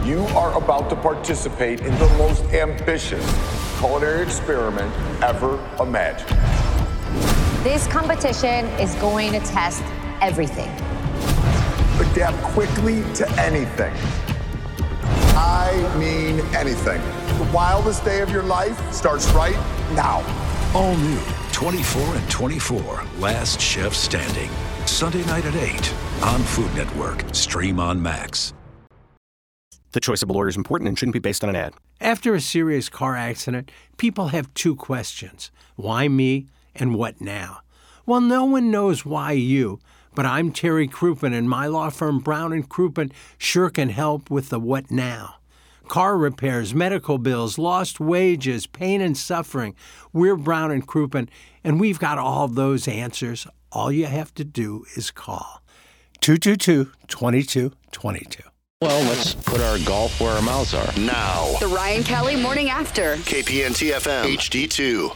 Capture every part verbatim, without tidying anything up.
You are about to participate in the most ambitious culinary experiment ever imagined. This competition is going to test everything. Adapt quickly to anything. I mean anything. The wildest day of your life starts right now. All new, twenty-four and twenty-four, Last Chef Standing. Sunday night at eight on Food Network. Stream on Max. The choice of a lawyer is important and shouldn't be based on an ad. After a serious car accident, people have two questions. Why me and what now? Well, no one knows why you, but I'm Terry Crouppen, and my law firm Brown and Crouppen sure can help with the what now. Car repairs, medical bills, lost wages, pain and suffering. We're Brown and Crouppen, and we've got all those answers. All you have to do is call. two two two, two two two two. Well, let's put our golf where our mouths are. Now. The Ryan Kelly Morning After. K P N T F M H D two.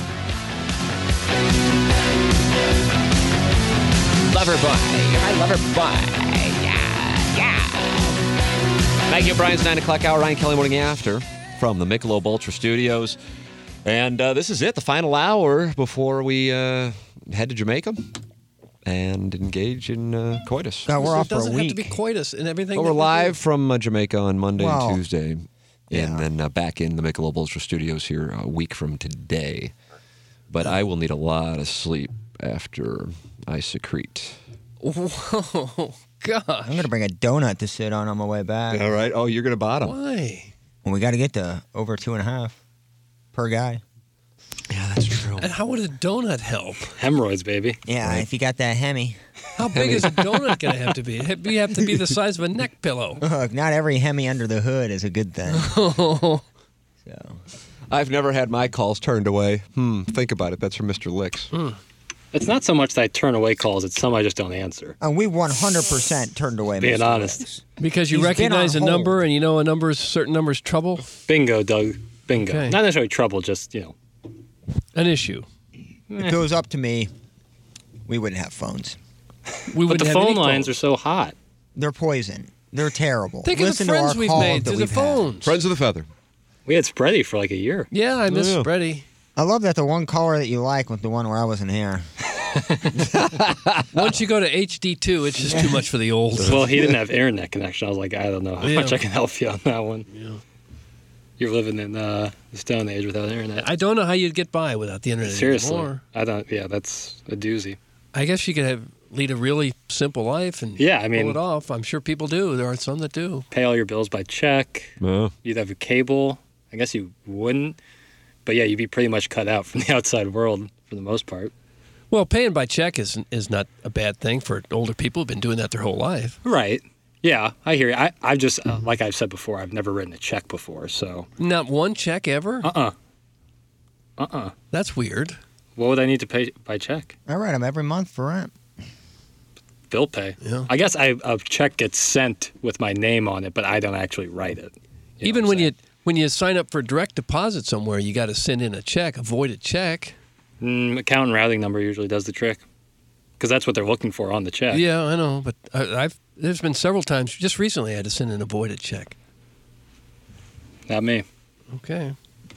Lover boy. I love her boy. Yeah, yeah. Thank you, Brian's nine o'clock hour, Ryan Kelly Morning After from the Michelob Ultra Studios. And uh, this is it, the final hour before we uh, head to Jamaica and engage in uh, coitus. No, we're off it doesn't for a week. have to be coitus and everything. Well, we're live from uh, Jamaica on Monday Wow. and Tuesday, Yeah. and then uh, back in the Michelob Ultra Studios here a week from today. But I will need a lot of sleep after I secrete. Whoa, gosh. I'm going to bring a donut to sit on on my way back. All right. Oh, you're going to bottom. Why? Well, we got to get to over two and a half per guy. Yeah, that's true. And how would a donut help? Hemorrhoids, baby. Yeah, if you got that Hemi. How big is a donut going to have to be? You have to be the size of a neck pillow. Look, not every Hemi under the hood is a good thing. Oh. So, I've never had my calls turned away. Hmm, think about it. That's from Mister Licks. Hmm. It's not so much that I turn away calls, it's some I just don't answer. and we one hundred percent turned away. Being Mister honest. Licks. Because you He's been recognize a on hold. number and you know a number's certain number's trouble? Bingo, Doug. Bingo. Okay. Not necessarily trouble, just, you know. An issue. If it goes up to me, we wouldn't have phones. We But wouldn't the have phone any lines phones. are so hot. They're poison. They're terrible. Think of the Listen to friends our we've calls made that through the we've had. phones. Friends of the Feather. We had Spready for like a year. Yeah, I miss Yeah. Freddie. I love that the one caller that you like was the one where I wasn't here. Once you go to H D two, it's just too much for the old. Well, he didn't have internet connection. I was like, I don't know how Yeah. much I can help you on that one. Yeah. You're living in uh, the Stone Age without internet. I don't know how you'd get by without the internet Seriously. anymore. I don't, yeah, that's a doozy. I guess you could have lead a really simple life and Yeah, I mean- pull it off. I'm sure people do. There are some that do. Pay all your bills by check. No. You'd have a cable. I guess you wouldn't. But yeah, you'd be pretty much cut out from the outside world for the most part. Well, paying by check is is not a bad thing for older people who've been doing that their whole life. Right. Yeah, I hear you. I, I've just, uh, like I've said before, I've never written a check before, so. Not one check ever? Uh-uh. Uh-uh. That's weird. What would I need to pay by check? I write them every month for rent. Bill pay. Yeah. I guess I, a check gets sent with my name on it, but I don't actually write it. You know Even what when I'm you when you sign up for direct deposit somewhere, you got to send in a check, a voided check. saying? Mm, account and routing number usually does the trick. Because that's what they're looking for on the check. Yeah, I know, but I, I've there's been several times just recently I had to send in a voided check. Not me. Okay.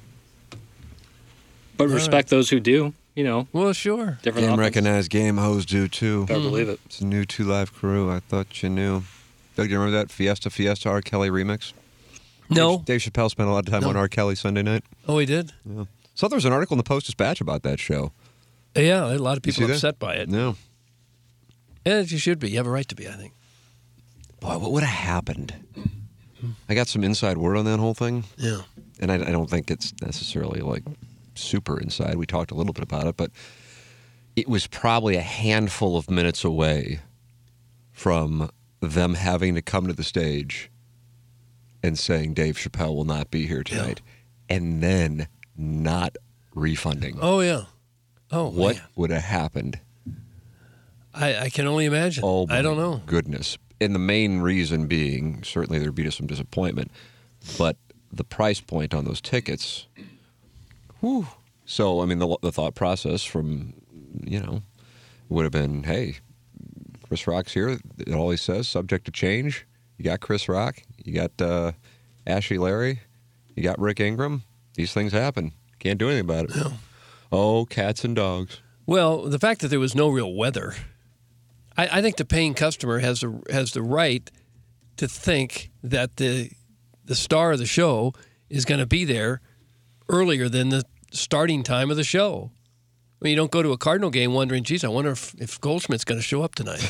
But All respect those who do, you know. Well, sure. Different Game options. recognized, game hoes do too. Better believe it. It's a new Two Live Crew. I thought you knew. Doug, do you remember that Fiesta Fiesta R. Kelly remix? No. Dave, Dave Chappelle spent a lot of time No. on R. Kelly Sunday night. Oh, he did? Yeah. So there was an article in the Post-Dispatch about that show. Yeah, a lot of You people see that? upset by it. No. And you should be. You have a right to be, I think. Boy, what would have happened? I got some inside word on that whole thing. Yeah. And I, I don't think it's necessarily like super inside. We talked a little bit about it, but it was probably a handful of minutes away from them having to come to the stage and saying Dave Chappelle will not be here tonight, and then not refunding. Oh, yeah. Oh, what man. would have happened? I, I can only imagine. Oh, I don't know. Goodness. And the main reason being, certainly there'd be some disappointment, but the price point on those tickets. Whew. So, I mean, the, the thought process from, you know, would have been, hey, Chris Rock's here. It always says subject to change. You got Chris Rock. You got uh, Ashley Larry. You got Rick Ingram. These things happen. Can't do anything about it. No. Oh, cats and dogs. Well, the fact that there was no real weather, I, I think the paying customer has the has the right to think that the the star of the show is going to be there earlier than the starting time of the show. I mean, you don't go to a Cardinal game wondering, geez, I wonder if, if Goldschmidt's going to show up tonight.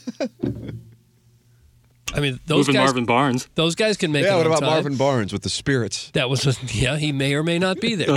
I mean, those Moving guys, Marvin Barnes. Those guys can make yeah, it what on about time. Marvin Barnes with the Spirits? That was, a, yeah, he may or may not be there.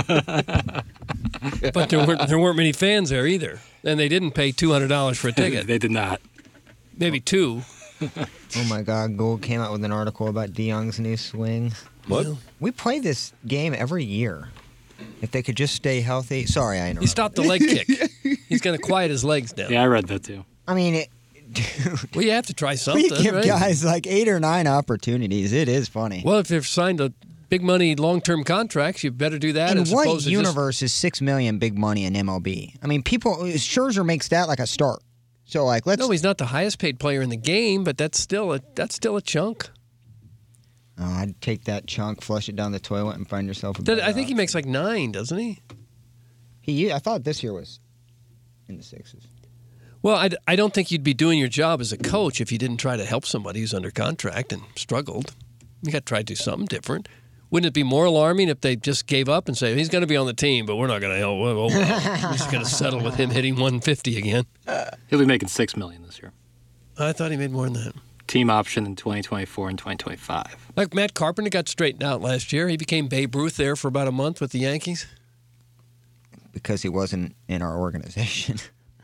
But there weren't, there weren't many fans there either. And they didn't pay two hundred dollars for a ticket. They did not. Maybe two. Oh, my God. Gold came out with an article about DeYoung's new swing. What? We play this game every year. If they could just stay healthy. Sorry, I interrupted. He stopped the leg kick. He's going to quiet his legs down. Yeah, I read that too. I mean, it, well, you have to try something, we give right? guys like eight or nine opportunities. It is funny. Well, if they've signed a big money long-term contracts, you better do that. In as what opposed to universe is six million big money in M L B? I mean, people. Scherzer makes that like a start. So, like, let's. No, he's not the highest-paid player in the game, but that's still a that's still a chunk. Oh, I'd take that chunk, flush it down the toilet, and find yourself a. That, better I think he option. makes like nine, doesn't he? He. I thought this year was in the sixes. Well, I, I don't think you'd be doing your job as a coach if you didn't try to help somebody who's under contract and struggled. You got to try to do something different. Wouldn't it be more alarming if they just gave up and say, he's going to be on the team, but we're not going to help? Oh, well. We're just going to settle with him hitting one fifty again. He'll be making six million dollars this year. I thought he made more than that. Team option in twenty twenty-four and twenty twenty-five. Like Matt Carpenter got straightened out last year. He became Babe Ruth there for about a month with the Yankees. Because he wasn't in our organization.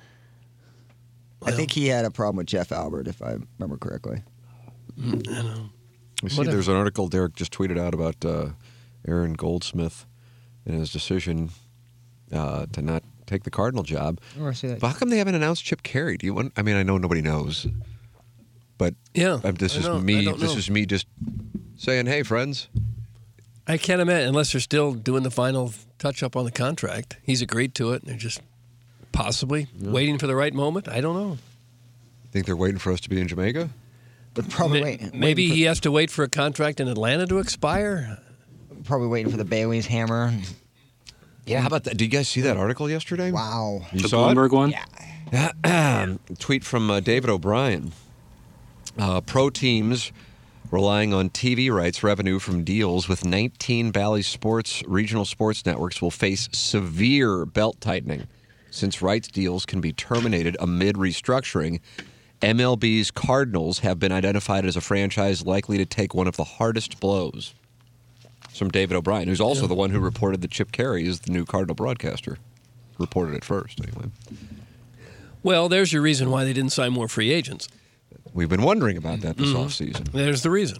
Well, I think he had a problem with Jeff Albert, if I remember correctly. I don't know. We see Whatever. there's an article Derek just tweeted out about uh, Aaron Goldsmith and his decision uh, to not take the Cardinal job. Oh, I see that. But how come they haven't announced Chip Carey? Do you want? I mean, I know nobody knows, but Yeah, um, this I is know. I me. don't This know. is me just saying, hey, friends. I can't imagine, unless they're still doing the final touch-up on the contract. He's agreed to it, and they're just possibly Yeah. waiting for the right moment. I don't know. Think they're waiting for us to be in Jamaica? But probably Ma- wait, Maybe waiting he has to wait for a contract in Atlanta to expire. for, probably waiting for the Bailey's hammer. Yeah. How about that? Did you guys see that article yesterday? Wow. You The saw it? Bloomberg one? Yeah. Tweet from uh, David O'Brien. Uh, pro teams relying on T V rights revenue from deals with nineteen Bally Sports regional sports networks will face severe belt tightening since rights deals can be terminated amid restructuring. M L B's Cardinals have been identified as a franchise likely to take one of the hardest blows. It's from David O'Brien, who's also Yeah. the one who reported that Chip Carey is the new Cardinal broadcaster. Reported it first, anyway. Well, there's your reason why they didn't sign more free agents. We've been wondering about that this Mhm. offseason. There's the reason.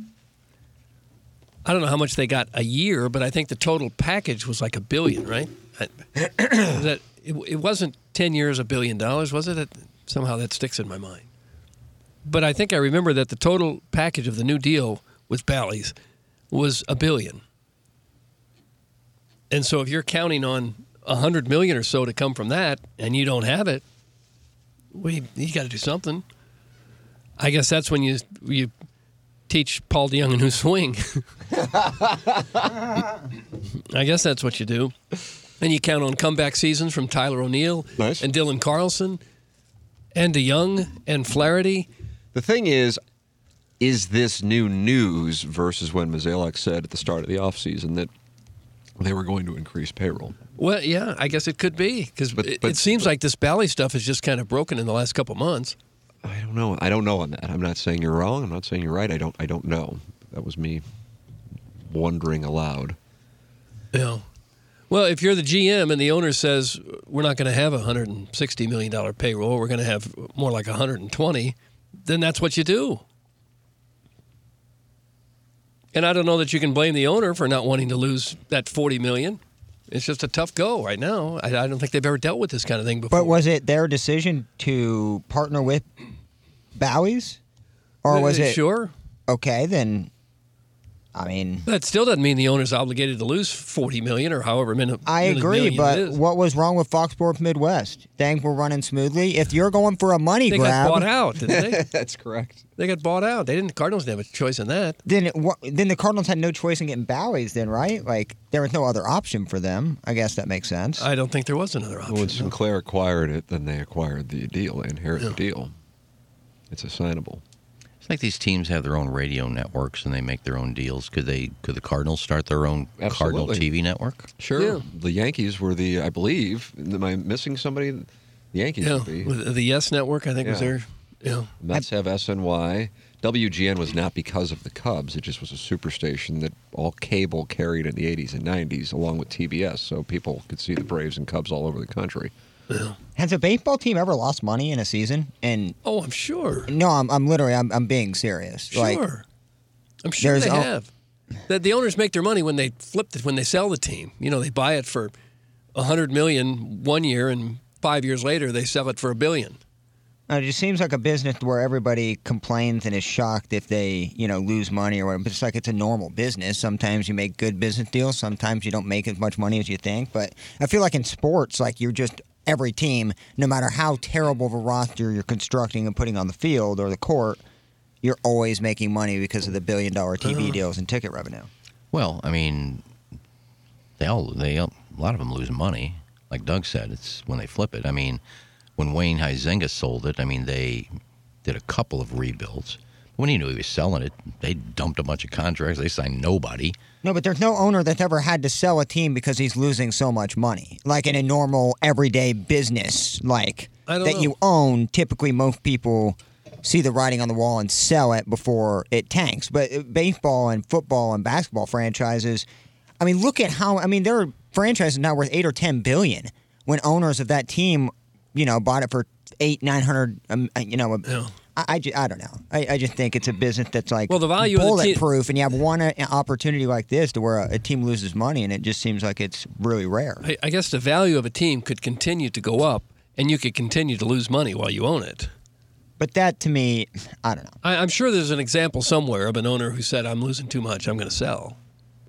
I don't know how much they got a year, but I think the total package was like a billion, right? I- that it, it wasn't ten years, a billion dollars, was it? It- Somehow that sticks in my mind. But I think I remember that the total package of the new deal with Bally's was a billion. And so if you're counting on a hundred million or so to come from that, and you don't have it, well, you, you got to do something. I guess that's when you you teach Paul DeYoung a new swing. I guess that's what you do. And you count on comeback seasons from Tyler O'Neill Nice. and Dylan Carlson and DeYoung and Flaherty. The thing is, is this new news versus when Mozeliak said at the start of the offseason that they were going to increase payroll? Well, yeah, I guess it could be because But- it, but- it seems like this Bally stuff is just kind of broken in the last couple months. I don't know. I don't know on that. I'm not saying you're wrong. I'm not saying you're right. I don't. I don't know. That was me wondering aloud. Yeah. Well, if you're the G M and the owner says we're not going to have a one hundred sixty million dollars payroll, we're going to have more like one hundred twenty, then that's what you do. And I don't know that you can blame the owner for not wanting to lose that forty million dollars. It's just a tough go right now. I, I don't think they've ever dealt with this kind of thing before. But was it their decision to partner with Bowie's? Or was Uh, it? Sure. Okay, then I mean, that still doesn't mean the owner's obligated to lose forty million or however many. I agree, but what was wrong with Fox Sports Midwest? Things were running smoothly. If you're going for a money they grab, got bought out, didn't they? That's correct. They got bought out. They didn't. The Cardinals didn't have a choice in that. Then, it, what, then the Cardinals had no choice in getting Bowie's. Then, right? Like there was no other option for them. I guess that makes sense. I don't think there was another option. Well, when Sinclair acquired it, then they acquired the deal. They inherited Yeah. the deal. It's assignable. It's like these teams have their own radio networks and they make their own deals. Could they? Could the Cardinals start their own Absolutely. Cardinal T V network? Sure. Yeah. The Yankees were the, I believe, am I missing somebody? The Yankees Yeah, would be. with the Yes Network, I think was Yeah. there. Yeah. Mets have S N Y. W G N was not because of the Cubs. It just was a superstation that all cable carried in the eighties and nineties, along with T B S, so people could see the Braves and Cubs all over the country. Yeah. Has a baseball team ever lost money in a season? And Oh, I'm sure. no, I'm, I'm literally, I'm, I'm being serious. Sure. Like, I'm sure there's they al- have. The, the owners make their money when they flip it, when they sell the team. You know, they buy it for a hundred million one year, and five years later they sell it for a billion. it just seems like a business where everybody complains and is shocked if they, you know, lose money or whatever. But it's like it's a normal business. Sometimes you make good business deals. Sometimes you don't make as much money as you think. But I feel like in sports, like you're just every team, no matter how terrible of a roster you're constructing and putting on the field or the court, you're always making money because of the billion dollar T V deals and ticket revenue. Well, I mean, they all they a lot of them lose money. Like Doug said, it's when they flip it. I mean, when Wayne Huizenga sold it, I mean they did a couple of rebuilds. When he knew he was selling it, they dumped a bunch of contracts. They signed nobody. No, but there's no owner that's ever had to sell a team because he's losing so much money. Like in a normal, everyday business, like I don't that know. you own, typically most people see the writing on the wall and sell it before it tanks. But uh, baseball and football and basketball franchises, I mean, look at how, I mean, there are franchises now worth eight or ten billion when owners of that team, you know, bought it for eight, nine hundred, um, you know, Yeah. I, I, ju- I don't know. I, I just think it's a business that's like Well, the value of the team- bulletproof, and you have one uh, opportunity like this to where a, a team loses money, and it just seems like it's really rare. I, I guess the value of a team could continue to go up, and you could continue to lose money while you own it. But that, to me, I don't know. I, I'm sure there's an example somewhere of an owner who said, "I'm losing too much. I'm going to sell."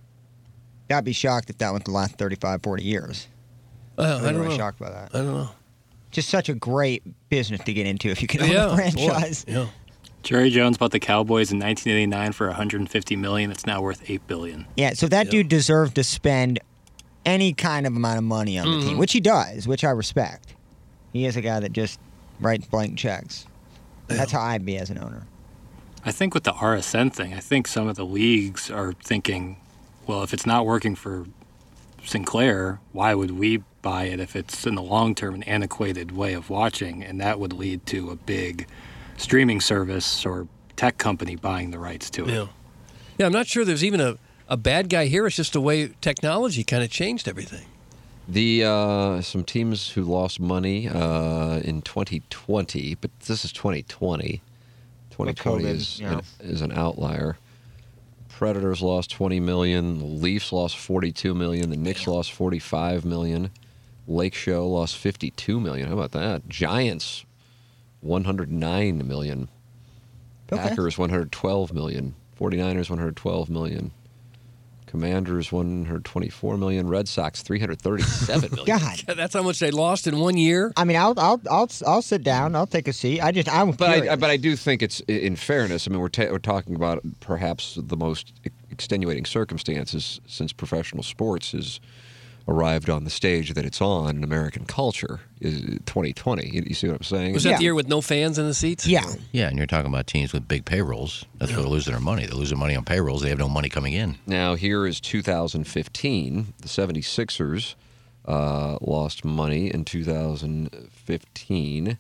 I'd be shocked if that went the last thirty-five, forty years. Well, I'd I be don't really know. shocked by that. I don't know. Just such a great business to get into if you can own Yeah, a franchise. boy, yeah. Jerry Jones bought the Cowboys in nineteen eighty-nine for one hundred fifty million dollars. It's now worth eight billion dollars. Yeah, so that dude deserved to spend any kind of amount of money on the Mm-hmm. team, which he does, which I respect. He is a guy that just writes blank checks. That's how I'd be as an owner. I think with the R S N thing, I think some of the leagues are thinking, well, if it's not working for Sinclair, why would we buy it if it's in the long term an antiquated way of watching? And that would lead to a big streaming service or tech company buying the rights to it. Yeah. Yeah, I'm not sure there's even a, a bad guy here. It's just the way technology kind of changed everything. The uh, some teams who lost money uh, in twenty twenty, but this is twenty twenty. twenty twenty COVID, is, yeah. an, is an outlier. Predators lost twenty million dollars. The Leafs lost forty-two million dollars. The Knicks lost forty-five million dollars. Lake Show lost fifty-two million dollars. How about that? Giants, one hundred nine million dollars. Okay. Packers, one hundred twelve million dollars. forty-niners, one hundred twelve million dollars. Commanders, one hundred twenty-four million dollars. Red Sox, three hundred thirty-seven million dollars. God. That's how much they lost in one year. I mean, I'll, I'll, I'll, I'll sit down. I'll take a seat. I just, I'm But curious. I, but I do think it's, in fairness, I mean, we're, ta- we're talking about perhaps the most extenuating circumstances since professional sports has arrived on the stage that it's on in American culture is twenty twenty. You, you see what I'm saying? Was that Yeah. the year with no fans in the seats? Yeah. Yeah, and you're talking about teams with big payrolls. That's where they're losing their money. They're losing money on payrolls. They have no money coming in. Now, here is two thousand fifteen. The seventy-sixers uh, lost money in two thousand fifteen.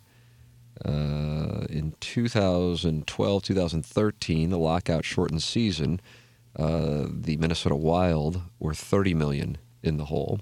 Uh, in two thousand twelve, two thousand thirteen, the lockout shortened season, uh, the Minnesota Wild were thirty million dollars in the hole.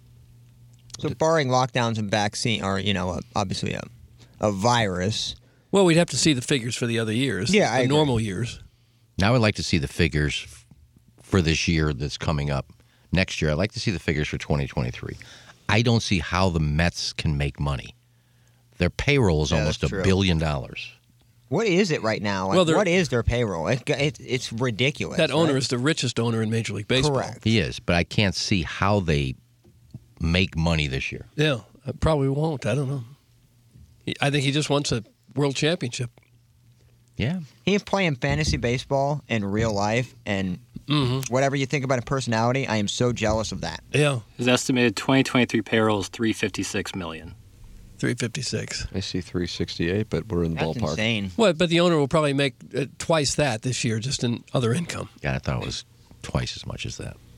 So barring lockdowns and vaccine, or, you know, obviously a, a virus. Well, we'd have to see the figures for the other years. Yeah, I the agree. normal years. Now I'd like to see the figures f- for this year that's coming up. Next year, I'd like to see the figures for twenty twenty-three. I don't see how the Mets can make money. Their payroll is Yeah, almost a that's true. billion dollars. What is it right now? Like, Well, they're- what is their payroll? It, it, it's ridiculous. That owner right? is the richest owner in Major League Baseball. Correct. He is, but I can't see how they make money this year. Yeah, I probably won't. I don't know. He, I think he just wants a world championship. Yeah. He's playing fantasy baseball in real life, and Mm-hmm. whatever you think about a personality, I am so jealous of that. Yeah. His estimated twenty twenty-three payroll is three hundred fifty-six million dollars. three fifty-six. I see three sixty-eight, but we're in the That's ballpark. insane. Well, but the owner will probably make uh, twice that this year just in other income. Yeah, I thought it was twice as much as that.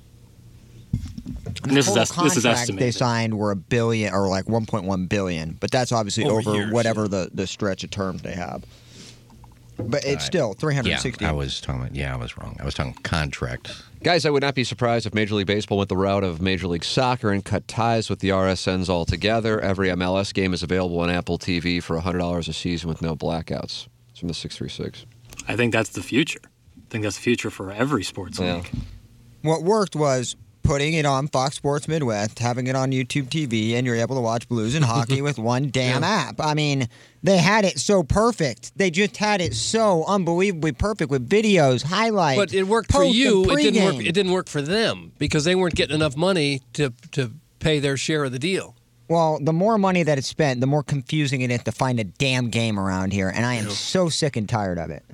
And this is Total est- this is contract estimated. They signed were a billion or like one point one billion, but that's obviously Over over, years, whatever the, the stretch of terms they have. But it's I- still three hundred sixty. Yeah, I was talking about, yeah, I was wrong. I was talking contract. Guys, I would not be surprised if Major League Baseball went the route of Major League Soccer and cut ties with the R S Ns altogether. Every M L S game is available on Apple T V for one hundred dollars a season with no blackouts. It's from the six three six. I think that's the future. I think that's the future for every sports Yeah. league. What worked was putting it on Fox Sports Midwest, having it on YouTube T V, and you're able to watch blues and hockey with one damn app. I mean, they had it so perfect. They just had it so unbelievably perfect with videos, highlights. But it worked for post you. and It didn't work. pregame. It didn't work for them because they weren't getting enough money to to pay their share of the deal. Well, the more money that it's spent, the more confusing it is to find a damn game around here, and I am so sick and tired of it.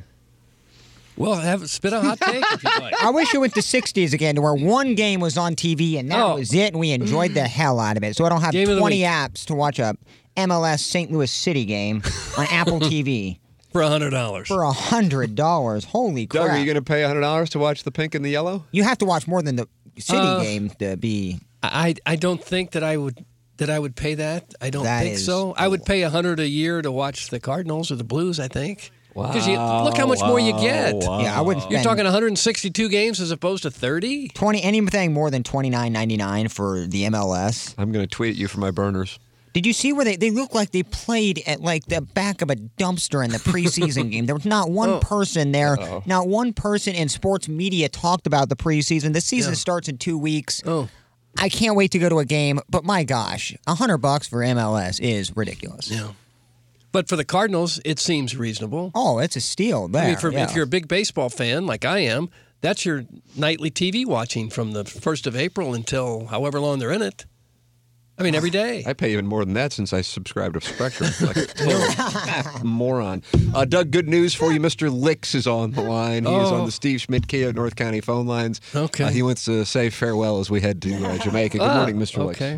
Well, have spit a hot take if you'd like. I wish it went to sixties again, to where one game was on T V and that Oh. was it, and we enjoyed the hell out of it. So I don't have Game of the twenty week. apps to watch a M L S Saint Louis City game on Apple T V For a hundred dollars. for a hundred dollars. Holy crap! Doug, are you going to pay one hundred dollars to watch the pink and the yellow? You have to watch more than the City Uh, game to be. I I don't think that I would that I would pay that. I don't That think is- so. I would pay a hundred a year to watch the Cardinals or the Blues. I think. Because you look how much more you get. Yeah, I wouldn't spend You're talking one hundred sixty-two games as opposed to thirty. twenty anything more than twenty nine ninety nine for the M L S. I'm going to tweet at you for my burners. Did you see where they, they look like they played at like the back of a dumpster in the preseason game? There was not one Oh. person there, Uh-oh. not one person in sports media talked about the preseason. The season Yeah. starts in two weeks. Oh. I can't wait to go to a game, but my gosh, a hundred bucks for M L S is ridiculous. Yeah. But for the Cardinals, it seems reasonable. Oh, it's a steal there. I mean, for, yeah. if you're a big baseball fan like I am, that's your nightly T V watching from the first of April until however long they're in it. I mean, every day. I pay even more than that since I subscribe to Spectrum. Like a total moron. Uh, Doug, good news for you. Mister Licks is on the line. He is Oh. on the Steve Schmidt Kia North County phone lines. Okay. Uh, he wants to say farewell as we head to uh, Jamaica. Good Ah, morning, Mister Licks. Okay.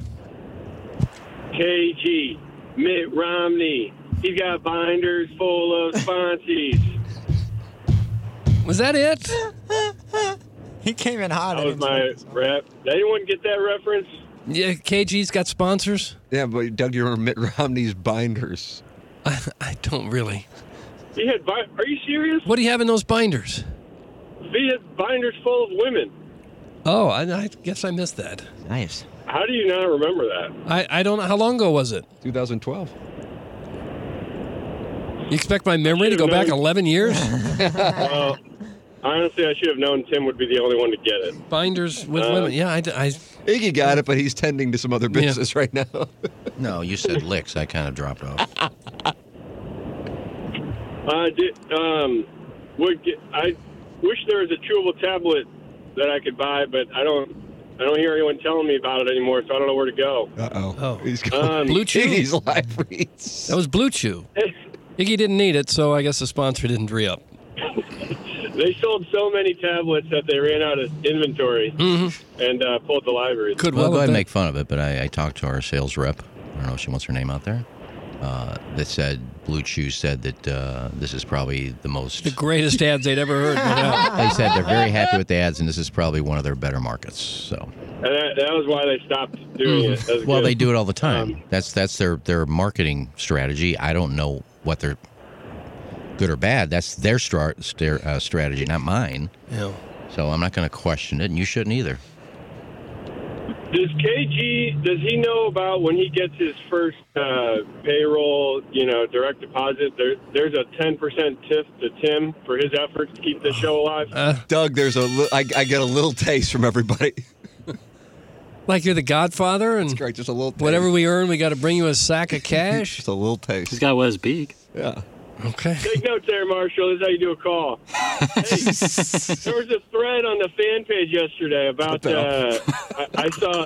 K G, Mitt Romney. He's got binders full of sponsees. Was that it? he came in hot. That was my rep. Did anyone get that reference? Yeah, K G's got sponsors. Yeah, but Doug, you remember Mitt Romney's binders. I, I don't really. He had. Bi- Are you serious? What do you have in those binders? He had binders full of women. Oh, I, I guess I missed that. Nice. How do you not remember that? I, I don't know. How long ago was it? twenty twelve. You expect my memory to go back eleven years? Well, honestly, I should have known Tim would be the only one to get it. Binders with Uh, women. Yeah, I, I, Iggy got it, but he's tending to some other business right now. No, you said licks. I kind of dropped off. Uh, did, um, would get, I wish there was a chewable tablet that I could buy, but I don't. I don't hear anyone telling me about it anymore, so I don't know where to go. Uh-oh. Oh. He's going Um, Blue Chew? Iggy's live reads. That was Blue Chew. Iggy didn't need it, so I guess the sponsor didn't re-up. They sold so many tablets that they ran out of inventory Mm-hmm. and uh, pulled the library. Could Well, well go ahead have and been. make fun of it, but I, I talked to our sales rep. I don't know if she wants her name out there. Uh, that said, Blue Chew said that uh, this is probably the most. The greatest ads they'd ever heard. went out. They said they're very happy with the ads, and this is probably one of their better markets. So, And that, that was why they stopped doing it. That was well, good. they do it all the time. that's that's their their marketing strategy. I don't know what they're good or bad. That's their stra- st- uh, strategy, not mine. Yeah. So I'm not going to question it, and you shouldn't either. Does K G, does he know about when he gets his first uh, payroll, you know, direct deposit, there, there's a ten percent tip to Tim for his efforts to keep the show alive? Uh, Doug, there's a li- I, I get a little taste from everybody. Like you're the Godfather, and Just a little taste. whatever we earn, we got to bring you a sack of cash. Just a little taste. He's got to wet his beak. Yeah. Okay. Take notes there, Marshall. This is how you do a call. Hey, there was a thread on the fan page yesterday about. Uh, I, I saw.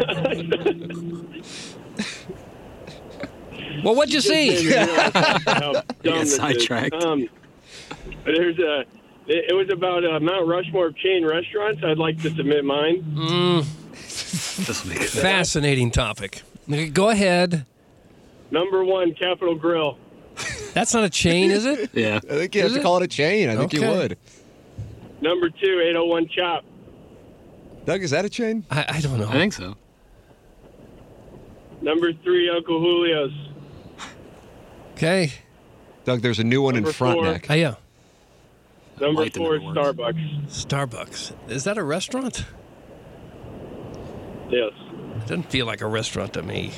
Well, what'd you see? How dumb this is. sidetracked. Um, there's a. It was about uh, Mount Rushmore chain restaurants. I'd like to submit mine. Mm. Fascinating topic. Go ahead. Number one, Capitol Grill. That's not a chain, is it? Yeah. I think you have Is to it? call it a chain. I think you Okay. would. Number two, eight oh one Chop. Doug, is that a chain? I, I don't know. I think so. Number three, Uncle Julio's. Okay. Doug, there's a new one Number in Frontenac. Oh, yeah. Number like the four, number ones. Starbucks. Starbucks. Is that a restaurant? Yes. It doesn't feel like a restaurant to me.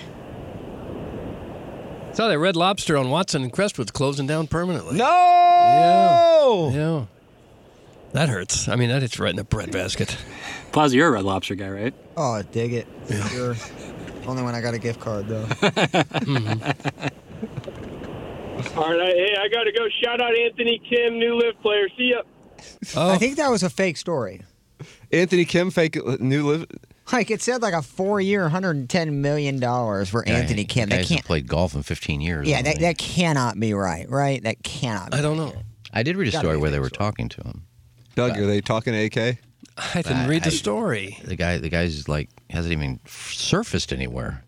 Saw that Red Lobster on Watson and Crestwood's closing down permanently. No! Yeah. Yeah. That hurts. I mean, that hits right in the breadbasket. Plaza, you're a Red Lobster guy, right? Oh, I dig it. For sure. Only when I got a gift card, though. Mm-hmm. All right, I, hey, I got to go. Shout out Anthony Kim, new Live player. See ya. Oh. I think that was a fake story. Anthony Kim, fake new live. Like, it said like a four-year, one hundred ten million dollars for Guy- Anthony Kim. Guy That hasn't can't. played golf in fifteen years. Yeah, I that, think. that cannot be right, right? That cannot be I don't know. I did read a Gotta story be a where they fake were story. talking to him. Doug, are they talking A K? I didn't I- read the I- story. The guy, the guy's like hasn't even surfaced anywhere.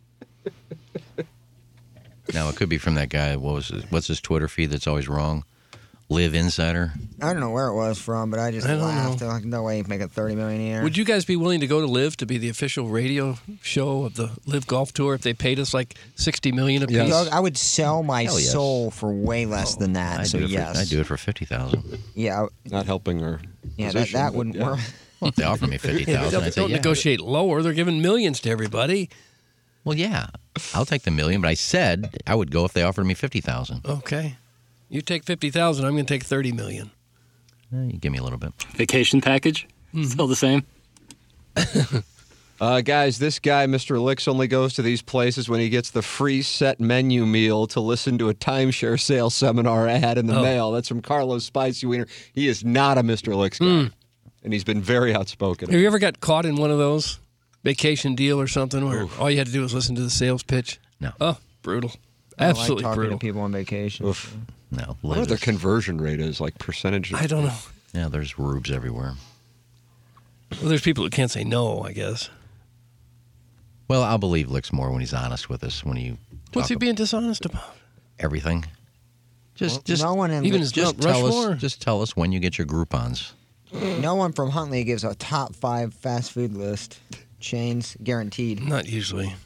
Now it could be from that guy. What was his, what's his Twitter feed that's always wrong? Live Insider. I don't know where it was from, but I just I don't laughed. know. Like, no way he's making thirty million a year. Would you guys be willing to go to Live to be the official radio show of the Live Golf Tour if they paid us like sixty million a piece? Yes. Doug, I would sell my Hell yes. soul for way less than that. I so do it yes, for, I do it for fifty thousand. Yeah, I- Not helping her. yeah, that, position, that but wouldn't yeah. work. Well, if they offer me fifty Yeah, thousand, don't I'd say don't yeah. negotiate lower. They're giving millions to everybody. Well, yeah, I'll take the million, but I said I would go if they offered me fifty thousand. Okay. You take fifty thousand, I'm going to take thirty million. Eh, you give me a little bit. Vacation package? Still the same? Uh, guys, this guy, Mister Licks, only goes to these places when he gets the free set menu meal to listen to a timeshare sales seminar ad in the Oh. mail. That's from Carlos Spicy Wiener. He is not a Mister Licks guy. And he's been very outspoken. Have you ever got caught in one of those vacation deal or something where all you had to do was listen to the sales pitch? No. Oh, brutal. I don't Absolutely like talking brutal. to people on vacation. Oof. No, I wonder what Live their is- conversion rate is, like percentage of... I don't know. yeah, there's rubes everywhere. Well, there's people who can't say no, I guess. Well, I'll believe Licks more when he's honest with us. When you What's talk he about being dishonest about? everything, just Well, just no one in Even the- his just Mount tell Rushmore? us just tell us when you get your Groupons. No one from Huntley gives a top five fast food list. Chains guaranteed. Not usually.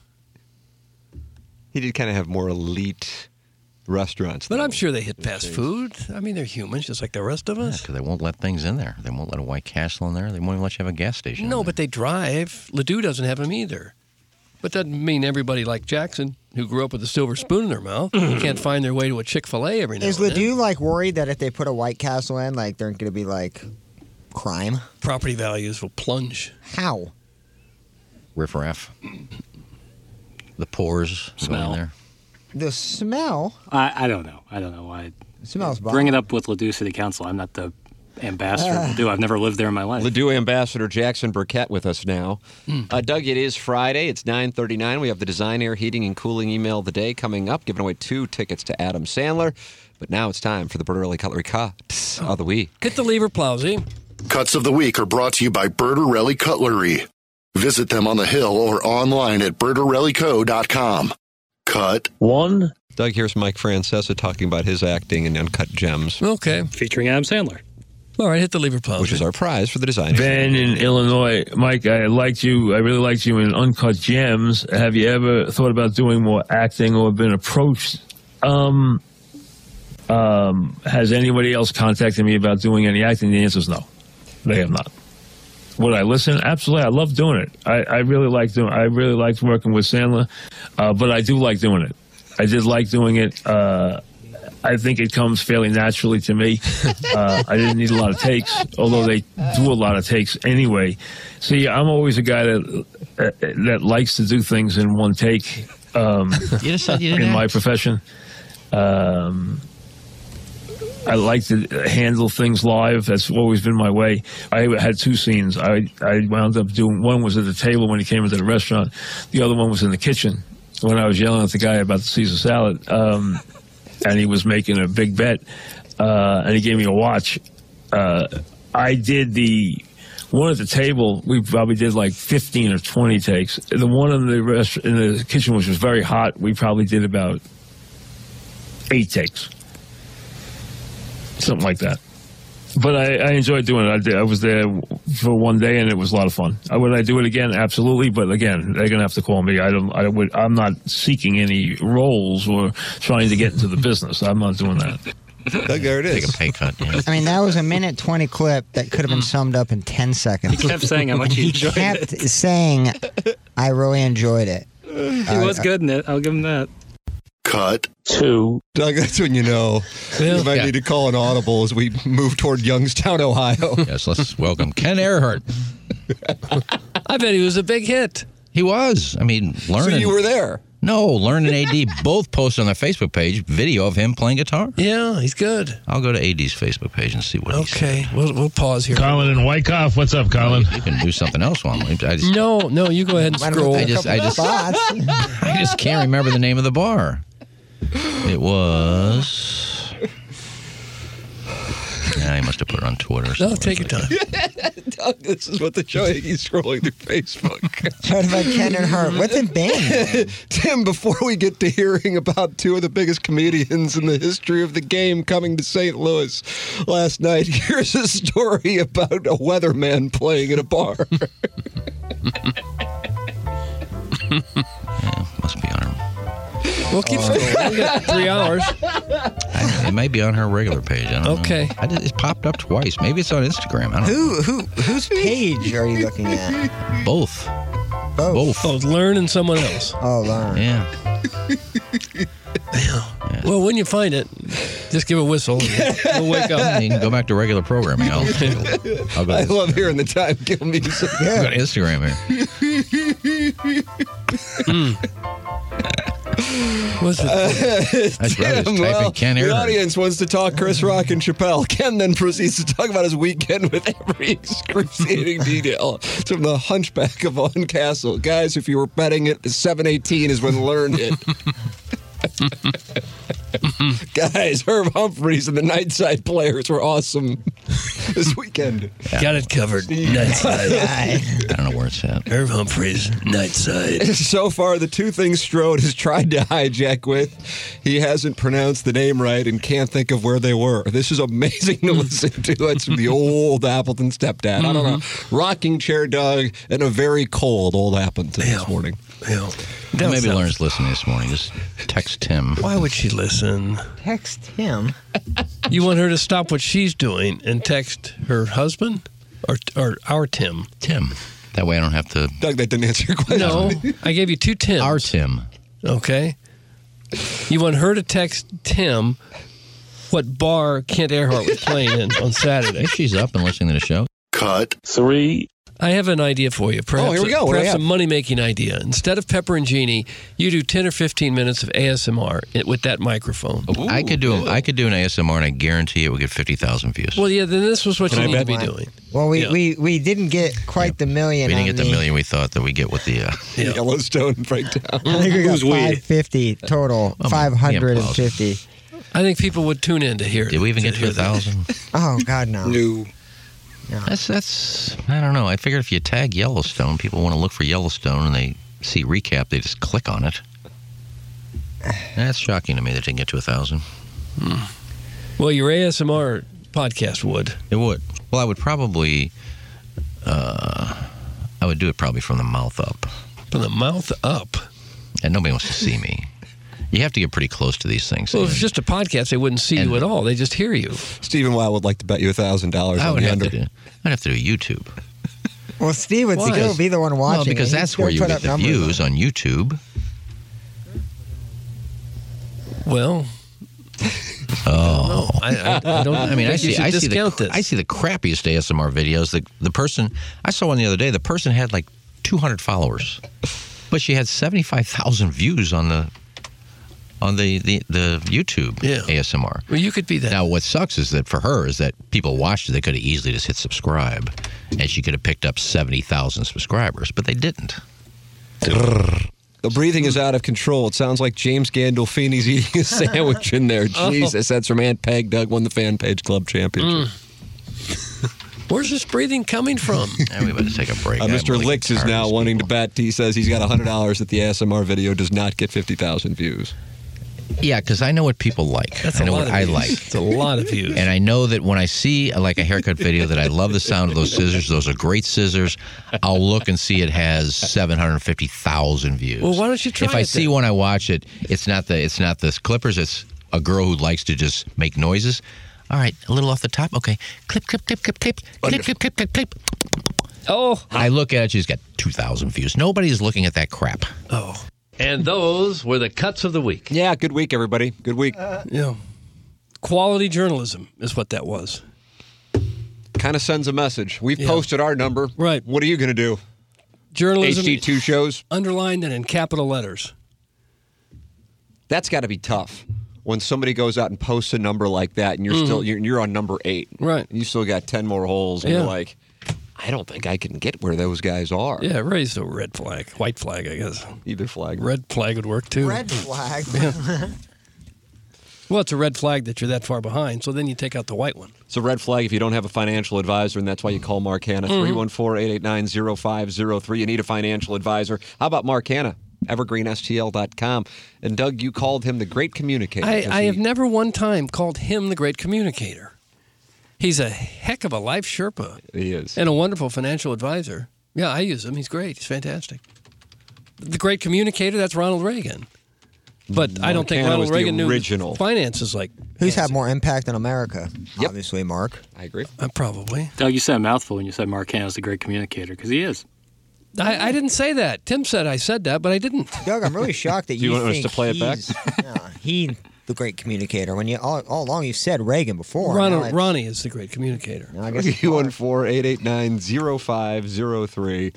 He did kind of have more elite restaurants. But though. I'm sure they hit fast food. I mean, they're humans just like the rest of us. Because they won't let things in there. They won't let a White Castle in there. They won't even let you have a gas station. in No, there. but they drive. Ledoux doesn't have them either. But that doesn't mean everybody like Jackson, who grew up with a silver spoon in their mouth, can't find their way to a Chick-fil-A every now Is and then. Ledoux like worried that if they put a White Castle in, like they're going to be like crime? Property values will plunge. How? riffraff, the pores go Smell. in there. The smell. I, I don't know. I don't know why. It smells bomb. Bring it up with Ladue City Council. I'm not the ambassador of Ladue. I've never lived there in my life. Ladue Ambassador Jackson Burkett with us now. Uh, Doug, it is Friday. It's nine thirty-nine. We have the Design, Air, Heating, and Cooling email of the day coming up, giving away two tickets to Adam Sandler. But now it's time for the Bertarelli Cutlery Cuts of the Week. Hit the lever, Plowsy. Cuts of the Week are brought to you by Bertarelli Cutlery. Visit them on the Hill or online at bertarelli co dot com. Cut one. Doug, here's Mike Francesa talking about his acting in Uncut Gems. Okay. Featuring Adam Sandler. All right, hit the lever, Plowsy. Which is our prize for the Design. Ben in Illinois. Mike, I liked you. I really liked you in Uncut Gems. Have you ever thought about doing more acting or been approached? Um, um, has anybody else contacted me about doing any acting? The answer is no. They have not. Would I listen? Absolutely. I love doing it. I, I really like doing. I really liked working with Sandler, uh, but I do like doing it. I did like doing it. Uh, I think it comes fairly naturally to me. Uh, I didn't need a lot of takes, although they do a lot of takes anyway. See, I'm always a guy that uh, that likes to do things in one take. Um, You just said you didn't in my act. profession. Um, I like to handle things live. That's always been my way. I had two scenes. I, I wound up doing, one was at the table when he came into the restaurant. The other one was in the kitchen when I was yelling at the guy about the Caesar salad. Um, and he was making a big bet. Uh, and he gave me a watch. Uh, I did the one at the table. We probably did like fifteen or twenty takes. The one in the rest in the kitchen, which was very hot, we probably did about eight takes, something like that. But I, I enjoyed doing it. I, did, I was there for one day, and it was a lot of fun. I, would I do it again? Absolutely. But again, they're gonna have to call me. I don't. I would. I'm not seeking any roles or trying to get into the business. I'm not doing that. There it is. Take a pay cut. Yeah. I mean, that was a minute twenty clip that could have been summed up in ten seconds. He kept saying how much he enjoyed He kept it. saying, I really enjoyed it. He Uh, was good in it. I'll give him that. Cut. Two. Doug, that's when you know you might Yeah. need to call an audible as we move toward Youngstown, Ohio. Yes, let's welcome Ken Earhart. I bet he was a big hit. He was. I mean, learning. So you were there? No, Learn and A D both posted on their Facebook page video of him playing guitar. Yeah, he's good. I'll go to A D's Facebook page and see what he said. Okay, we'll, we'll pause here. Colin and Wyckoff, what's up, Colin? You can do something else while I'm I just, No, no, you go ahead and scroll. I just, I just, I just can't remember the name of the bar. It was. Yeah, he must have put it on Twitter. No, take your time. Doug, this is what the show he's scrolling through Facebook. Talking about Ken and Hart. What's it been? Tim, before we get to hearing about two of the biggest comedians in the history of the game coming to Saint Louis last night, here's a story about a weatherman playing in a bar. Yeah, must be on her. We'll keep scrolling. We got three hours. I, it may be on her regular page. I don't Okay. know. I did, it popped up twice. Maybe it's on Instagram. I don't Who, who, whose page are you looking at? know. Both. Both. Both. Oh, learn and someone else. Oh, Lauren. Yeah. Yeah. Well, when you find it, just give a whistle. And we'll wake up. You can go back to regular programming. I'll, I'll go I to, love hearing the time kill music. I'll go to Instagram here. What's it? I'd rather just type well, in Ken the Earhart. audience wants to talk Chris Rock and Chappelle. Ken then proceeds to talk about his weekend with every excruciating detail. It's from the Hunchback of Von Castle. Guys, if you were betting it, the seven eighteen is when Learn hit. Guys, Herb Humphreys and the Nightside Players were awesome this weekend. Yeah. Got it covered. Nightside. I don't know where it's at. Herb Humphreys, Nightside. So far, the two things Strode has tried to hijack with, he hasn't pronounced the name right and can't think of where they were. This is amazing to listen to. It's from the old Appleton stepdad. I don't know. Rocking chair Doug and a very cold old Appleton Yeah. this morning. Yeah. Maybe sounds- Lauren's listening this morning. Just text Tim. Why would she listen? Text him. You want her to stop what she's doing and text her husband or or our Tim? Tim. That way I don't have to. Doug, that didn't answer your question. No, I gave you two Tims. Our Tim. Okay. You want her to text Tim what bar Kent Earhart was playing in on Saturday. If she's up and listening to the show. Cut. Three. I have an idea for you. Perhaps, Oh, here we go. What do I Perhaps a have? money-making idea. Instead of Pepper and Genie, you do ten or fifteen minutes of A S M R with that microphone. I could do I could do an A S M R and I guarantee it would get fifty thousand views. Well, yeah, then this was what Can you I need to bet? be doing. Well, we, Yeah. we, we didn't get quite the million. we didn't on get the million we thought that we get with the. Uh, Yeah. Yellowstone breakdown. I think we got Who's we? five fifty total. I'm five hundred fifty. I think people would tune in to hear it. did we even get to hear a that. thousand? Oh, God, no. No. That's that's I don't know. I figured if you tag Yellowstone, people want to look for Yellowstone and they see recap, they just click on it. That's shocking to me that it didn't get to a thousand. Well, your A S M R podcast would. It would. Well, I would probably. Uh, I would do it probably from the mouth up, From the mouth up. and nobody wants to see me. You have to get pretty close to these things. Well, if it's just a podcast, they wouldn't see And- you at all. They just hear you. Stephen Weil would like to bet you a thousand dollars I on would the have under. to do. I'd have to do YouTube. Well, Steve would Why? still be the one watching. Well, because it. He'd that's still where you put get up the numbers views on YouTube. Well, Oh, I, I, I don't. I mean, I think you see, should I see, the, discount this. I see the crappiest A S M R videos. The the person I saw one the other day. The person had like two hundred followers, but she had seventy five thousand views on the on the, the, the YouTube Yeah. A S M R. Well, you could be that. Now, what sucks is that for her is that people watched it. They could have easily just hit subscribe, and she could have picked up seventy thousand subscribers, but they didn't. The breathing is out of control. It sounds like James Gandolfini's eating a sandwich in there. Oh. Jesus, that's from Aunt Peg. Doug won the Fan Page Club Championship. Where's this breathing coming from? Now we better take a break. Uh, I'm Mister really Licks is tired of now these wanting to bet. He says he's got one hundred dollars that the A S M R video does not get fifty thousand views. Yeah, because I know what people like. That's I a know lot what of I views. like. It's a lot of views. And I know that when I see uh, like a haircut video that I love the sound of those scissors, those are great scissors, I'll look and see it has seven hundred fifty thousand views. Well, why don't you try If I it see then? one, I watch it. It's not the it's not the clippers, it's a girl who likes to just make noises. All right, a little off the top. Okay. Clip, clip, clip, clip, clip, clip, clip, clip, clip, clip. Oh. I look at it, she's got two thousand views. Nobody's looking at that crap. Oh. And those were the cuts of the week. Yeah, good week, everybody. Good week. Yeah. Quality journalism is what that was. Kind of sends a message. We've Yeah. posted our number. Right. What are you going to do? Journalism. H D two shows? Underlined and in capital letters. That's got to be tough. When somebody goes out and posts a number like that, and you're Mhm. still you're, you're on number eight, right? And you still got ten more holes, and Yeah. you're like, I don't think I can get where those guys are. Yeah, raise the red flag. White flag, I guess. Either flag. Red flag would work too. Red flag. Well, it's a red flag that you're that far behind, so then you take out the white one. It's a red flag if you don't have a financial advisor, and that's why you call Mark Hanna, Mhm. three one four, eight eight nine, zero five zero three. You need a financial advisor. How about Mark Hanna? evergreen S T L dot com. And Doug, you called him the great communicator. I, 'cause I he- have never one time called him the great communicator. He's a heck of a life Sherpa. He is. And a wonderful financial advisor. Yeah, I use him. He's great. He's fantastic. The great communicator, that's Ronald Reagan. But I don't think Montana was Ronald the Reagan knew original. finances like Who's had more impact on America? Obviously, Mark. I agree. Uh, probably. Doug, you said a mouthful when you said Mark Hanna's a great communicator, because he is. I, I didn't say that. Tim said I said that, but I didn't. Doug, I'm really shocked that Do you you want us think to play it back? he's- yeah, he the great communicator. When you all, all along you said Reagan before. Now Ronald, it's- Ronnie is the great communicator. I guess three one four, eight eight nine, zero five zero three.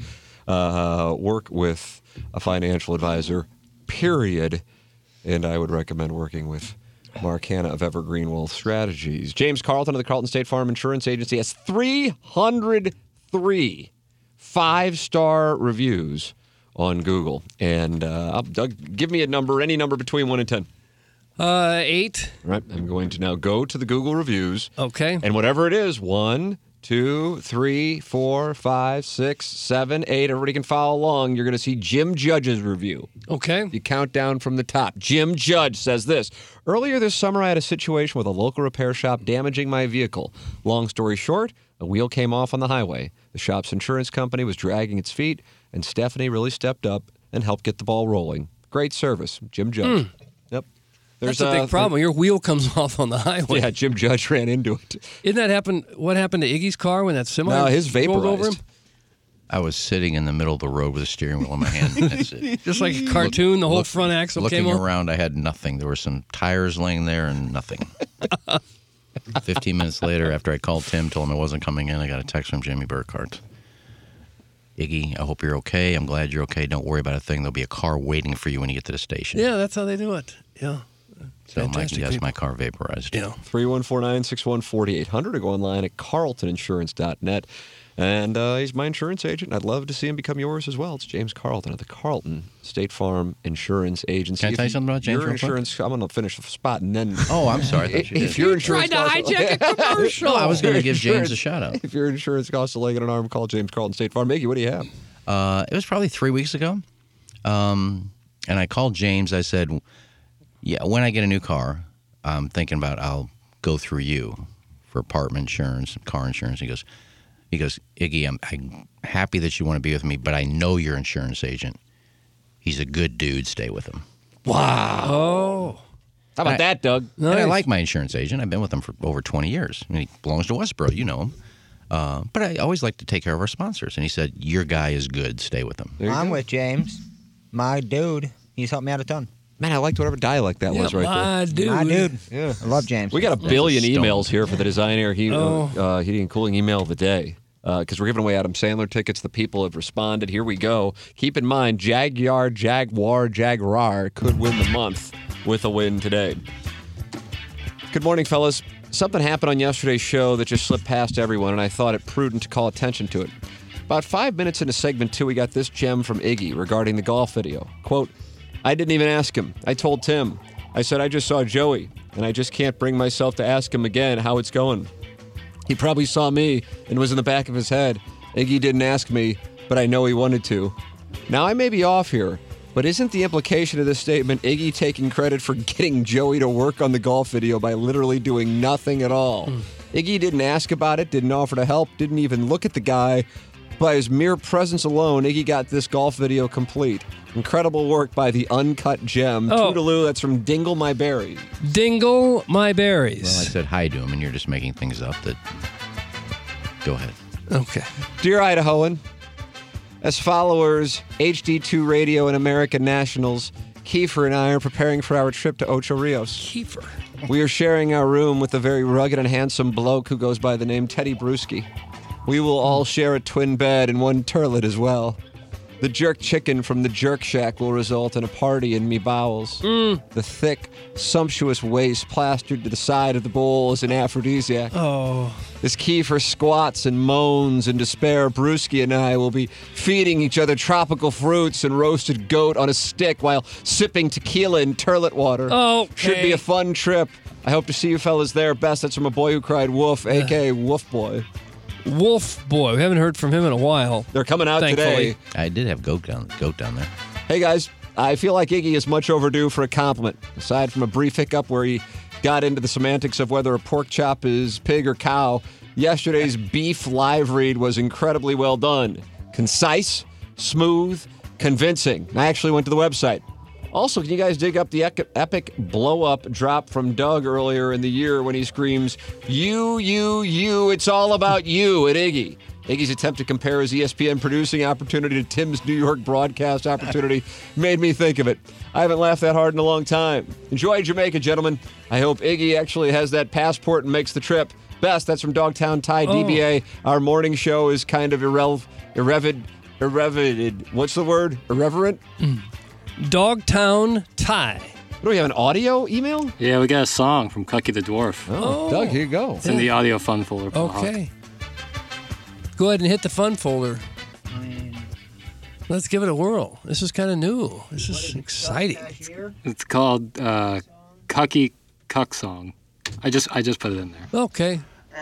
Uh, work with a financial advisor, period. And I would recommend working with Mark Hanna of Evergreen Wealth Strategies. James Carlton of the Carlton State Farm Insurance Agency has three hundred three five-star reviews on Google. And uh, Doug, give me a number, any number between one and ten. Uh, eight. All right, I'm going to now go to the Google reviews. Okay. And whatever it is, one, two, three, four, five, six, seven, eight. Everybody can follow along. You're going to see Jim Judge's review. Okay. You count down from the top. Jim Judge says this. Earlier this summer, I had a situation with a local repair shop damaging my vehicle. Long story short, a wheel came off on the highway. The shop's insurance company was dragging its feet, and Stephanie really stepped up and helped get the ball rolling. Great service. Jim Judge. Hmm. Yep. That's a big problem. Your wheel comes off on the highway. Yeah, Jim Judge ran into it. Isn't that happen? What happened to Iggy's car when that semi No, his rolled over him? vaporized. I was sitting in the middle of the road with a steering wheel in my hand. That's it. Just like a cartoon, the whole Look- front axle looking came off. around, I had nothing. There were some tires laying there and nothing. Fifteen minutes later, after I called Tim, told him I wasn't coming in, I got a text from Jamie Burkhart. Iggy, I hope you're okay. I'm glad you're okay. Don't worry about a thing. There'll be a car waiting for you when you get to the station. Yeah, that's how they do it. Yeah. So, Mike, Fantastic yes, people. my car vaporized. Yeah. three one four, nine six one, four eight zero zero or go online at carlton insurance dot net. And uh, he's my insurance agent. I'd love to see him become yours as well. It's James Carlton of the Carlton State Farm Insurance Agency. Can I If tell you something about James Your real quick? insurance, I'm going to finish the spot and then. Oh, I'm sorry. I thought you If did. your You insurance tried to costs- hijack a commercial. No, I was going to If your give James insurance- a shout out. If your insurance costs a leg and an arm, call James Carlton State Farm. Mickey, what do you have? Uh, it was probably three weeks ago. Um, and I called James. I said, yeah, when I get a new car, I'm thinking about I'll go through you for apartment insurance and car insurance. He goes, he goes, Iggy, I'm, I'm happy that you want to be with me, but I know your insurance agent. He's a good dude. Stay with him. Wow. Oh. How about I- that, Doug? And I Nice. like my insurance agent. I've been with him for over twenty years. I mean, he belongs to Westboro. You know him. Uh, but I always like to take care of our sponsors. And he said, your guy is good. Stay with him. I'm with James. My dude. He's helped me out a ton. Man, I liked whatever dialect that Yeah, was right my there. dude. My dude. Yeah. I love James. We got a billion Stone. emails here for the Design Air heat, Oh. uh, Heating and Cooling email of the day. because uh, we're giving away Adam Sandler tickets. The people have responded. Here we go. Keep in mind, Jaguar, Jaguar, Jaguar could win the month with a win today. Good morning, fellas. Something happened on yesterday's show that just slipped past everyone, and I thought it prudent to call attention to it. About five minutes into segment two, we got this gem from Iggy regarding the golf video. Quote, I didn't even ask him. I told Tim. I said, I just saw Joey, and I just can't bring myself to ask him again how it's going. He probably saw me and was in the back of his head. Iggy didn't ask me, but I know he wanted to. Now, I may be off here, but isn't the implication of this statement Iggy taking credit for getting Joey to work on the golf video by literally doing nothing at all? Mm. Iggy didn't ask about it, didn't offer to help, didn't even look at the guy. By his mere presence alone, Iggy got this golf video complete. Incredible work by the Uncut Gem. Oh. Toodaloo, that's from Dingle My Berries. Dingle My Berries. Well, I said hi to him, and you're just making things up that... Go ahead. Okay. Dear Idahoan, as followers, H D two Radio and American Nationals, Kiefer and I are preparing for our trip to Ocho Rios. Kiefer. We are sharing our room with a very rugged and handsome bloke who goes by the name Teddy Bruschi. We will all share a twin bed and one turlet as well. The jerk chicken from the Jerk Shack will result in a party in me bowels. Mm. The thick, sumptuous waist plastered to the side of the bowl is an aphrodisiac. Oh. As Kiefer squats and moans in despair, Bruschi and I will be feeding each other tropical fruits and roasted goat on a stick while sipping tequila and turlet water. Oh, okay. Should be a fun trip. I hope to see you fellas there. Best, that's from a boy who cried woof, a k a. Woof Boy. Wolf Boy. We haven't heard from him in a while. They're coming out thankfully. today. I did have goat down, goat down there. Hey, guys. I feel like Iggy is much overdue for a compliment. Aside from a brief hiccup where he got into the semantics of whether a pork chop is pig or cow, yesterday's beef live read was incredibly well done. Concise, smooth, convincing. I actually went to the website. Also, can you guys dig up the epic blow-up drop from Doug earlier in the year when he screams, you, you, you, it's all about you at Iggy. Iggy's attempt to compare his E S P N producing opportunity to Tim's New York broadcast opportunity made me think of it. I haven't laughed that hard in a long time. Enjoy Jamaica, gentlemen. I hope Iggy actually has that passport and makes the trip. Best, that's from Dogtown Ty, oh. D B A. Our morning show is kind of irrel- irreverent. Irreverent. What's the word? Irreverent? Mm. Dogtown Ty. What do we have, an audio email? Yeah, we got a song from Cucky the Dwarf. Oh, oh. Doug, here you go. It's in the audio fun folder. Okay. Go ahead and hit the fun folder. Let's give it a whirl. This is kind of new. This is exciting. It's called uh, Cucky Cuck Song. I just I just put it in there. Okay.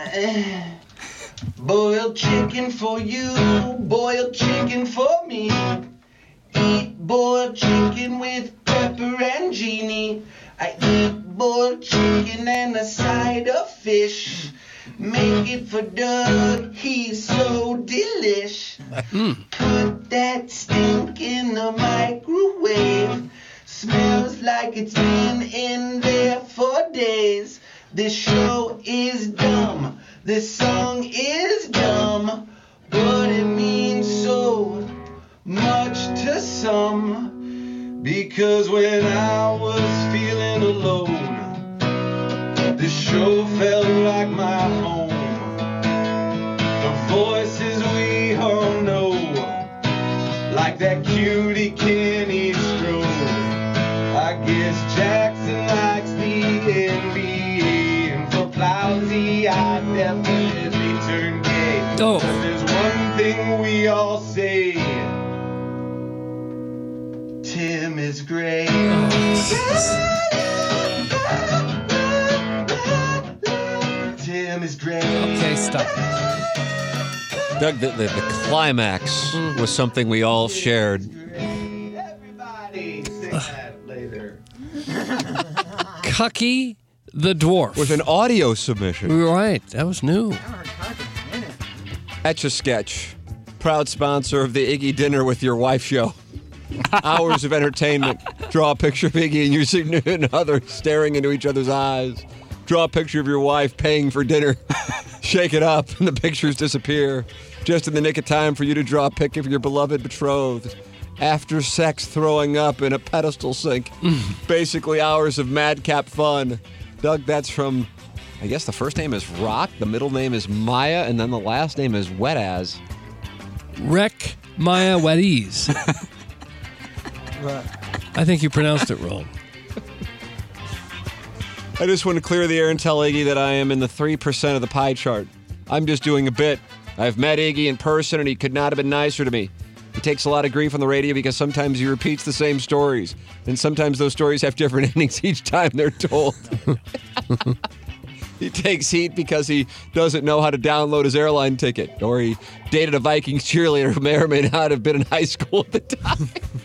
Boiled chicken for you, boiled chicken for me. Eat boiled chicken with pepper and genie. I eat boiled chicken and a side of fish. Make it for Doug, he's so delish. Mm. Put that stink in the microwave. Smells like it's been in there for days. This show is dumb, this song is dumb, but it means so much to some, because when I was feeling alone, this show felt like my home. The voices we all know, like that cutie Kenny Strode. I guess Jackson likes the N B A, and for Plowsy I definitely turn gay. Oh. There's one thing we all say, Tim is great. Tim is great. Okay, stop. Doug, the, the, the climax mm. was something we all shared. Everybody sing that later. Cucky the Dwarf. With an audio submission. Right, that was new. Etch-a-Sketch, proud sponsor of the Iggy Dinner with Your Wife show. Hours of entertainment. Draw a picture of Iggy and your significant other staring into each other's eyes. Draw a picture of your wife paying for dinner. Shake it up and the pictures disappear. Just in the nick of time for you to draw a pic of your beloved betrothed. After sex throwing up in a pedestal sink. Basically hours of madcap fun. Doug, that's from I guess the first name is Rock, the middle name is Maya, and then the last name is Wet As. Rec Maya Wadiz. I think you pronounced it wrong. I just want to clear the air and tell Iggy that I am in the three percent of the pie chart. I'm just doing a bit. I've met Iggy in person, and he could not have been nicer to me. He takes a lot of grief on the radio because sometimes he repeats the same stories, and sometimes those stories have different endings each time they're told. He takes heat because he doesn't know how to download his airline ticket, or he dated a Vikings cheerleader who may or may not have been in high school at the time.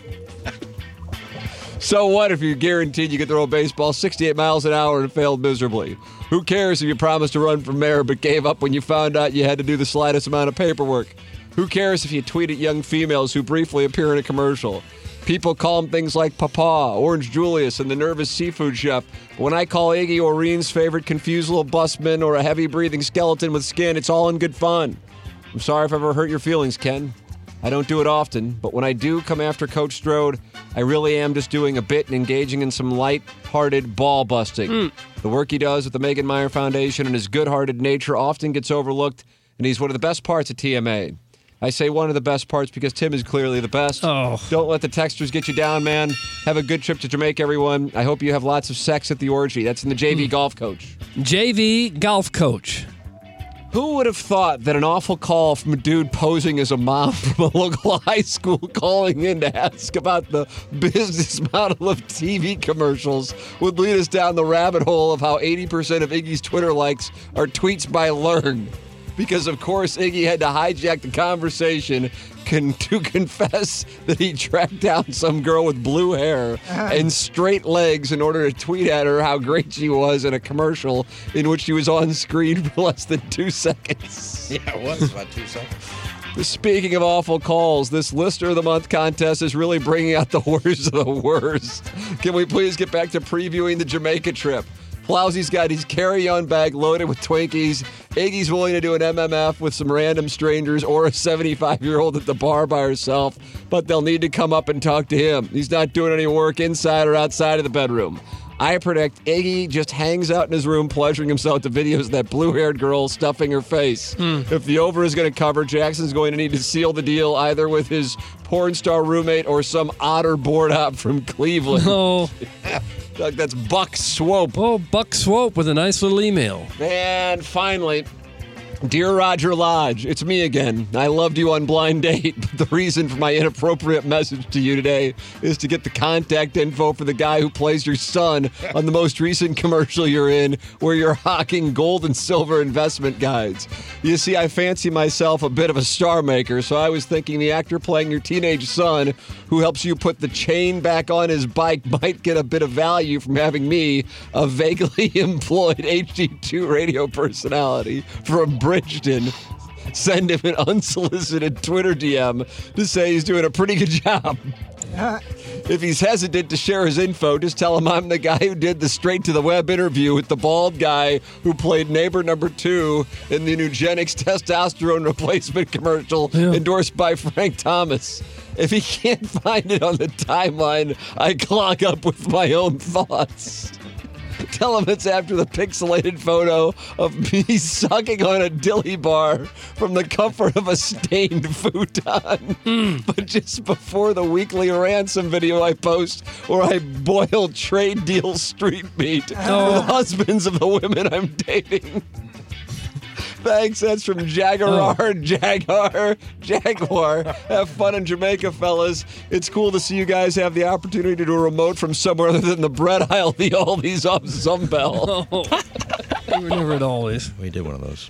So what if you're guaranteed you get to throw a baseball sixty-eight miles an hour and failed miserably? Who cares if you promised to run for mayor but gave up when you found out you had to do the slightest amount of paperwork? Who cares if you tweet at young females who briefly appear in a commercial? People call them things like Papa, Orange Julius, and the nervous seafood chef. But when I call Iggy Oreen's favorite confused little busman or a heavy-breathing skeleton with skin, it's all in good fun. I'm sorry if I ever hurt your feelings, Ken. I don't do it often, but when I do come after Coach Strode, I really am just doing a bit and engaging in some light-hearted ball busting. Mm. The work he does with the Megan Meyer Foundation and his good-hearted nature often gets overlooked, and he's one of the best parts of T M A. I say one of the best parts because Tim is clearly the best. Oh. Don't let the texters get you down, man. Have a good trip to Jamaica, everyone. I hope you have lots of sex at the orgy. That's in the J V mm. golf coach. J V golf coach. Who would have thought that an awful call from a dude posing as a mom from a local high school calling in to ask about the business model of T V commercials would lead us down the rabbit hole of how eighty percent of Iggy's Twitter likes are tweets by Learn? Because, of course, Iggy had to hijack the conversation con- to confess that he tracked down some girl with blue hair and straight legs in order to tweet at her how great she was in a commercial in which she was on screen for less than two seconds. Yeah, it was about two seconds. Speaking of awful calls, this Listener of the Month contest is really bringing out the worst of the worst. Can we please get back to previewing the Jamaica trip? Plowsy's got his carry-on bag loaded with Twinkies. Iggy's willing to do an M M F with some random strangers or a seventy-five-year-old at the bar by herself, but they'll need to come up and talk to him. He's not doing any work inside or outside of the bedroom. I predict Iggy just hangs out in his room pleasuring himself to videos of that blue-haired girl stuffing her face. Hmm. If the over is going to cover, Jackson's going to need to seal the deal either with his porn star roommate or some otter board op from Cleveland. Oh. Doug, that's Buck Swope. Oh, Buck Swope with a nice little email. And finally, Dear Roger Lodge, it's me again. I loved you on Blind Date, but the reason for my inappropriate message to you today is to get the contact info for the guy who plays your son on the most recent commercial you're in, where you're hawking gold and silver investment guides. You see, I fancy myself a bit of a star maker, so I was thinking the actor playing your teenage son, who helps you put the chain back on his bike, might get a bit of value from having me, a vaguely employed H D two radio personality from Bridgeton, send him an unsolicited Twitter D M to say he's doing a pretty good job. If he's hesitant to share his info, just tell him I'm the guy who did the straight-to-the-web interview with the bald guy who played neighbor number two in the Nugenix testosterone replacement commercial yeah. endorsed by Frank Thomas. If he can't find it on the timeline, I clog up with my own thoughts. Tell him it's after the pixelated photo of me sucking on a dilly bar from the comfort of a stained futon. Mm. But just before the weekly ransom video I post where I boil trade deal street meat oh. for the husbands of the women I'm dating. Thanks, that's from Jaguar, oh. Jaguar, Jaguar. Have fun in Jamaica, fellas. It's cool to see you guys have the opportunity to do a remote from somewhere other than the bread aisle, the Aldi's off Zumbell. Oh. We were never at Aldi's. We did one of those.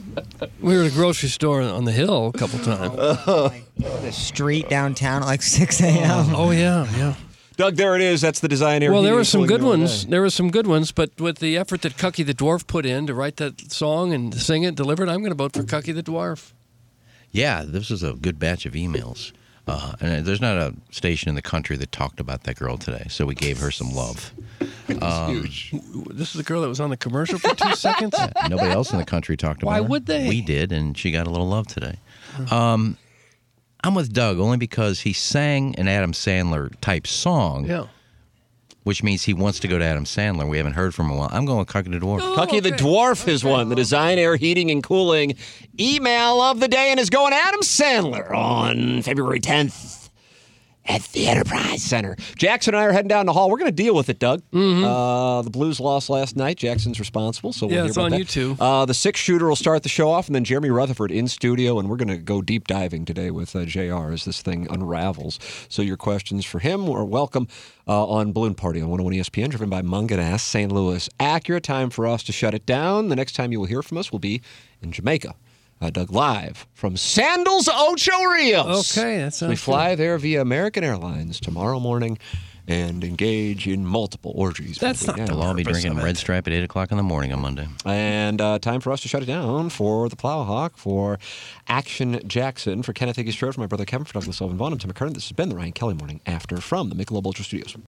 We were at a grocery store on the hill a couple times. Uh, the street downtown at like six a.m. Oh, yeah, yeah. Doug, there it is. That's the design area. Well, there were some good ones. There were some good ones, but with the effort that Cucky the Dwarf put in to write that song and sing it, deliver it, I'm going to vote for Cucky the Dwarf. Yeah, this is a good batch of emails. Uh, and there's not a station in the country that talked about that girl today, so we gave her some love. Um, huge. This is the girl that was on the commercial for two seconds? Yeah, nobody else in the country talked about Why her. Why would they? We did, and she got a little love today. Um, I'm with Doug only because he sang an Adam Sandler type song. Yeah. which means he wants to go to Adam Sandler. We haven't heard from him in a while. I'm going with Cucky the Dwarf. Oh, Cucky the Dwarf is one. The Design Air Heating and Cooling email of the day and is going Adam Sandler on February tenth. At the Enterprise Center. Jackson and I are heading down the hall. We're going to deal with it, Doug. Mm-hmm. Uh, the Blues lost last night. Jackson's responsible, so we'll Yeah, hear it's about on that. you too. Uh, the six-shooter will start the show off, and then Jeremy Rutherford in studio, and we're going to go deep diving today with uh, J R as this thing unravels. So your questions for him are welcome uh, on Balloon Party on one oh one E S P N, driven by Munganess, Saint Louis. Accurate time for us to shut it down. The next time you will hear from us will be in Jamaica. Uh, Doug, live from Sandals Ocho Rios. Okay, that sounds We fly good. there via American Airlines tomorrow morning and engage in multiple orgies. That's not We'll all be drinking Red Stripe at eight o'clock in the morning on Monday. And uh, time for us to shut it down for the Plowhawk, for Action Jackson, for Kenneth Higgy Strode, for my brother Kevin, for Douglas Sullivan Vaughn, I'm Tim McKernan. This has been the Ryan Kelly Morning After from the Michelob Ultra Studios.